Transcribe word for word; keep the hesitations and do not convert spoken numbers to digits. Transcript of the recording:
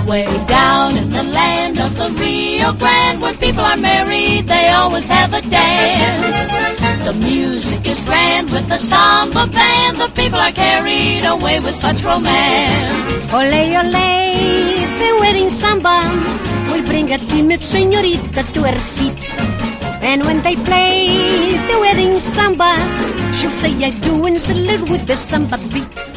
Way down in the land of the Rio Grande, when people are married, they always have a dance. The music is grand with the samba band. The people are carried away with such romance. Ole, ole, the wedding samba will bring a timid señorita to her feet. And when they play the wedding samba, she'll say, I do and salute with the samba beat.